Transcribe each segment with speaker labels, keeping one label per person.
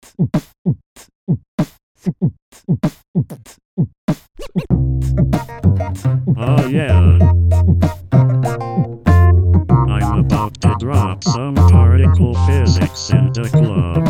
Speaker 1: Oh yeah. I'm about to drop some particle physics in the club.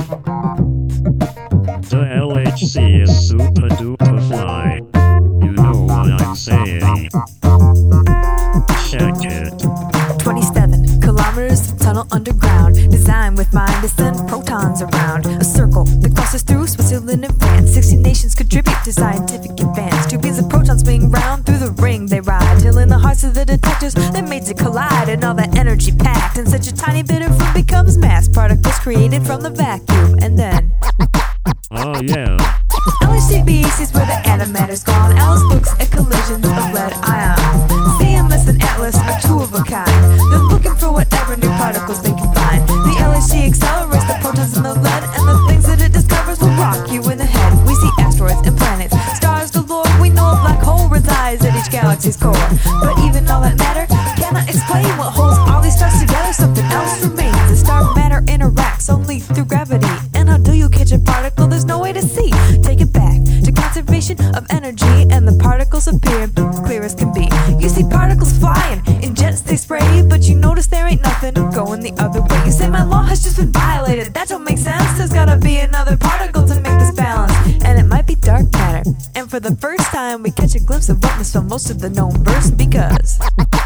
Speaker 1: The LHC is super duper fly. You know what I'm saying. Check it.
Speaker 2: 27 kilometers of tunnel underground, designed with mind to send protons around. A circle that crosses through Switzerland and France. 60 nations contribute to scientific advance. 2 beams of protons swing round through the ring they ride, till in the hearts of the detectors that made it collide. And all that energy packed in such a tiny bit of room becomes mass particles created from the vacuum. And then
Speaker 1: oh yeah.
Speaker 2: LHCb sees where the antimatter's gone. Alice looks at collisions of lead ions. CMS and Atlas are 2 of a kind. They're looking for whatever new particles they can find. The LHC accelerates the protons in the lead, and the things that it discovers will rock you in the head. We see asteroids and planets, stars galore. We know a black hole resides at each galaxy's core. But even all that matter cannot explain what holds all these stars together. Something else remains. The star matter interacts only through gravity. And how do you catch a particle? There's no way to see. Take it back to conservation of energy, and the particles appear clear as can be. You see particles flying in jets they spray, but you notice there ain't nothing going the other way. You say my law has just been violated. That don't make sense. There's gotta be another particle to make this balance, and it might be dark matter. And for the first time we catch a glimpse of what must fill most of the known verse, because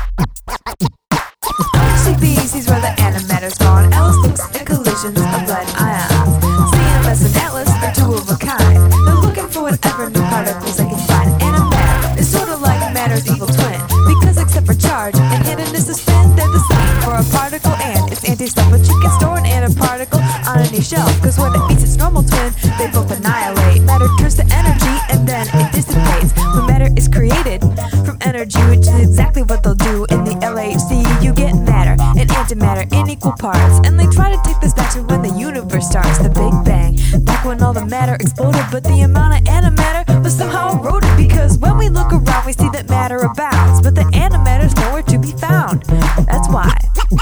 Speaker 2: LHCb sees where the antimatter's gone. Alice looks at collisions of lead ions. CMS and Atlas are 2 of a kind. They're looking for whatever new particles they can find. Antimatter is sort of like matter's evil twin, because except for charge and hiddenness of spin, they're the same for a particle and its anti-stuff. But you can store an antiparticle on any shelf, cause when it meets its normal twin, they both annihilate. Matter turns to energy and then it dissipates. When matter is created from energy, which is exactly what they'll do in the LHC, you get matter and antimatter in equal parts. And they try to take this back to when the universe starts, the Big Bang, back when all the matter exploded. But the amount of antimatter was somehow eroded, because when we look around we see that matter abounds, but the antimatter's nowhere to be found. That's why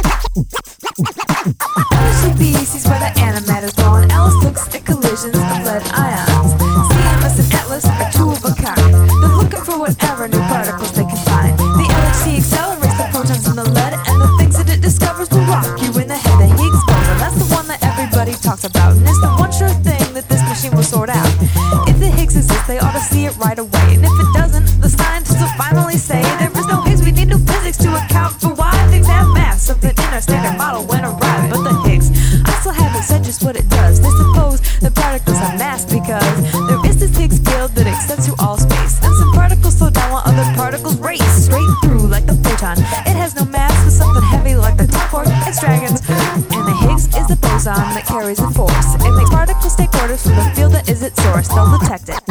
Speaker 2: LHCb sees where the antimatter's gone. Alice looks at collisions of lead ions. CMS and Atlas are 2 of a kind. They're looking for whatever new particles they can find. The LHC accelerates the protons in the lead, and the things that it discovers will rock you in the head. The Higgs boson, that's the one that everybody talks about, and it's the one sure thing that this machine will sort out. If the Higgs exists, they ought to see it right away, and if it doesn't, the scientists will finally say there is no Higgs. We need new physics to account for why things have mass. Something in our standard model went awry. But the Higgs, I still haven't said just what it does. They suppose the particles have mass because there is this Higgs field that extends through all space, and some particles slow down while other particles race straight through like the photon. It has no mass, but something heavy like the top quark. It's dragons, and the Higgs is the boson that carries the force. It makes particles take orders from the field that is its source. They'll detect it.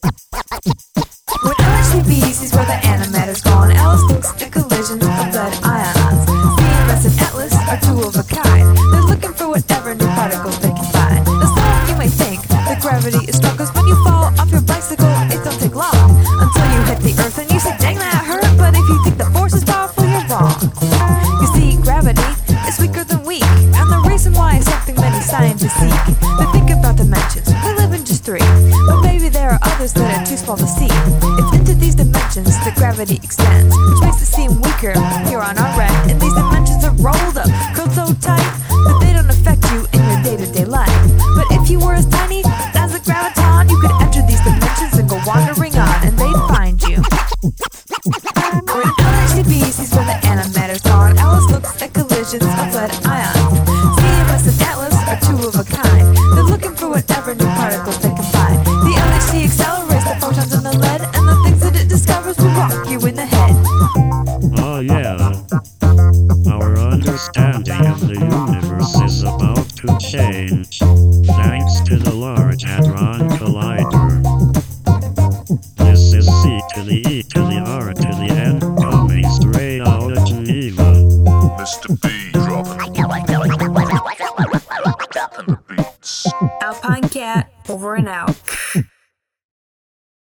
Speaker 2: When LHCb sees where the antimatter's gone, Alice looks at collisions of lead ions. CMS and Atlas are 2 of a kind. They're looking for whatever new particles they can find. Now some of you may think that gravity is strong, cause when you fall off your bicycle, it don't take long until you hit the earth and you say, dang, that hurt. But if you think the force is powerful, you're wrong. You see, gravity is weaker than weak, and the reason why is something many scientists seek. They think about dimensions, we live in just 3, but maybe there are others that are too small to see. It's into these dimensions that gravity extends, which makes it seem weaker here on our end. And these dimensions are rolled up, curled so tight that they don't affect you in your day-to-day life. But if you were as tiny as a graviton, you could enter these dimensions and go wandering on, and they'd find you. When LHCb sees where the antimatter's gone, Alice looks at collisions of lead ions. CMS and Atlas are 2 of a kind. They're looking for whatever new particles they can find. The LHC accelerates the photons in the lead, and the things that it discovers will rock you in the head.
Speaker 1: Oh yeah. Our understanding of the universe is about to change, thanks to the Large Hadron Collider. This is C to the E to the R to the N, coming straight out of Geneva.
Speaker 3: Mr. B dropping the beats.
Speaker 2: Alpine Cat, over and out.